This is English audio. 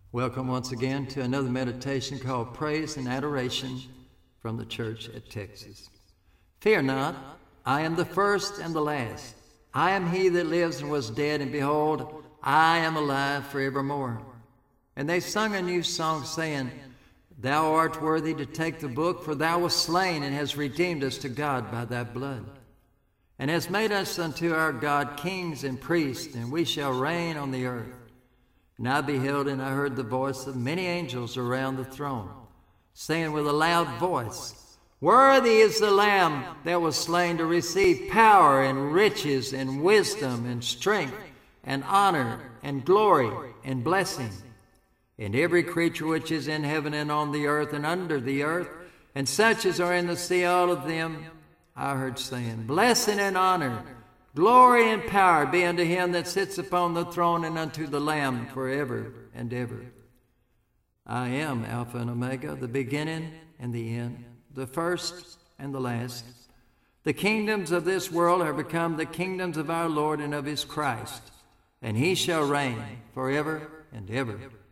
Welcome once again to another meditation called Praise and Adoration from the church at Texas. Fear not, I am the first and the last. I am he that lives and was dead, and behold, I am alive forevermore. And they sung a new song, saying, Thou art worthy to take the book, for thou wast slain and hast redeemed us to God by thy blood, and hast made us unto our God kings and priests, and we shall reign on the earth. And I beheld, and I heard the voice of many angels around the throne, saying with a loud voice, Worthy is the Lamb that was slain to receive power and riches and wisdom and strength and honor and glory and blessing. And every creature which is in heaven and on the earth and under the earth, and such as are in the sea, all of them, I heard saying, Blessing and honor, glory and power be unto him that sits upon the throne and unto the Lamb forever and ever. I am Alpha and Omega, the beginning and the end, the first and the last. The kingdoms of this world are become the kingdoms of our Lord and of his Christ, and he shall reign forever and ever.